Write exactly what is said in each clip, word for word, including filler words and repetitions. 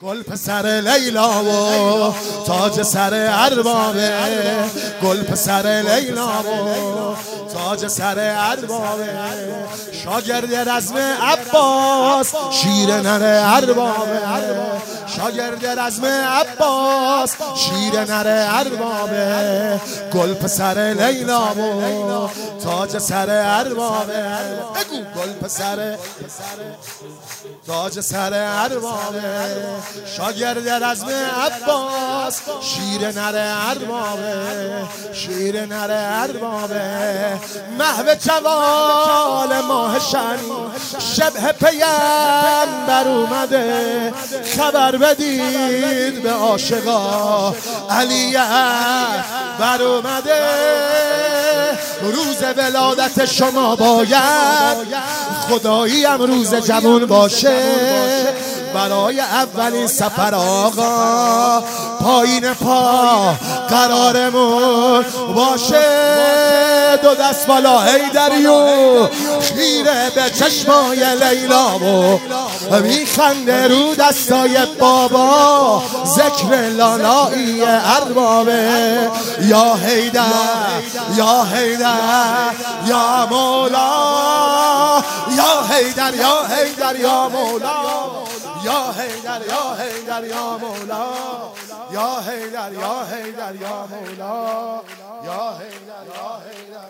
گل پسر لیلا و تاج سر اربابه، گل پسر لیلا و تاج سر اربابه، شاگرد رزم عباس شیر نر اربابه، شاگرد رزم عباس شیر نر اربابه، گل پسر لیلا و تاج سر اربابه، بگو گل پسر تاج سر اربابه، شاگرد رزم عباس شیر نر اربابه، شیر نر اربابه، محو جوال ماه شنی شبه پیمبر اومده، خبر بدید به عاشقا علی اکبر اومده، روز ولادت شما باید خدایی هم روز جوون باشه، برای اولین سفر آقا پایین پا قرارمون باشه، دو دست بالا حیدریو خیره به چشمای لیلا و میخنده رو دستای بابا، ذکر لالایی اربابه، یا حیدر یا حیدر یا مولا، یا حیدر یا حیدر یا مولا، یا حیدر یا حیدر یا مولا، یا حیدر یا حیدر یا مولا، یا حیدر یا حیدر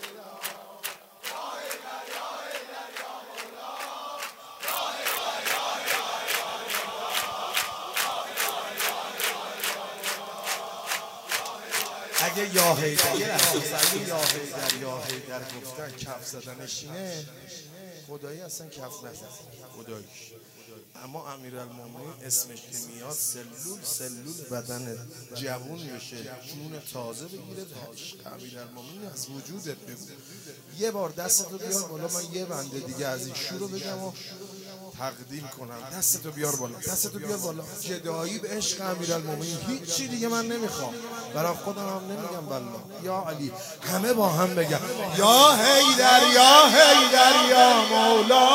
اگه یا حیدر یه لحظه اگه یا حیدر یا حیدر گفتن کف زدنشینه، خدایی اصلا کف نزد خداییش، اما امیرالمومنین اسمش که میاد سلول سلول بدن جوون میشه، جون تازه بگیره، امیرالمومنین از وجودت بگو، یه بار دستتو بیار بالا، من یه بنده دیگه از این شروع بگم و تقدیم کنم، دستتو بیار بالا، دستتو بیار بالا، جدایی به عشق امیرالمومنین، هیچی دیگه من نمیخوام، برای خودم هم نمیگم والله، یا علی همه با هم بگم یا حیدر یا حیدر یا مولا،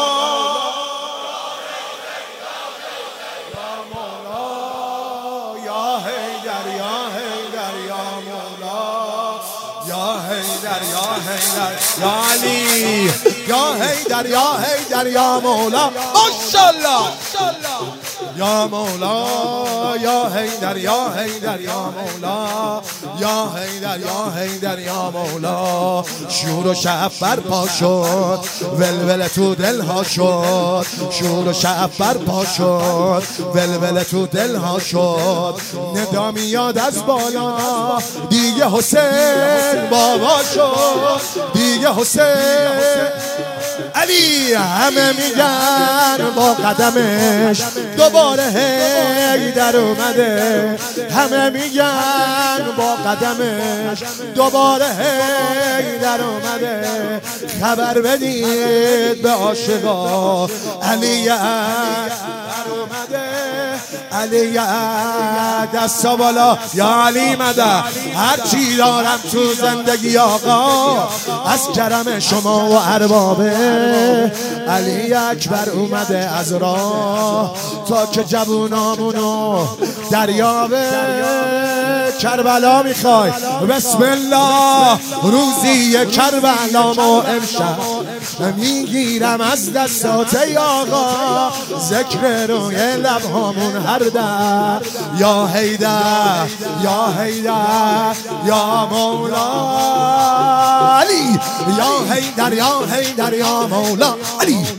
یا حیدر یا حیدر یا مولا، یا حیدر یا حیدر یا علی، یا حیدر یا حیدر یا مولا، ماشاءالله یا مولا، یا حیدر یا حیدر یا مولا، یا حیدر یا حیدر یا مولا، شور و شعف برپا شد، ولول تو دلها شد، شور و شعف برپا شد، ولول تو دلها شد، ندا میاد از بالا دیگه حسین بابا شد، دیگه حسین علی همه میگن با قدمش دوباره حیدر اومده، همه میگن با قدمش دوباره حیدر اومده، خبر بدید به عاشقا علی اکبر اومده، علی دستا بالا یا علی مده، هر چی دارم تو زندگی آقا از کرم شما و اربابه، علی اکبر اومده از راه تا که جوونامونو دریابه، کربلا میخوای بسم الله روزی کربلا ما امشب میگیرم از دستات آقا، ذکر روی لبهامون هر در، یا حیدر یا حیدر یا مولا علی، یا حیدر یا حیدر یا مولا علی،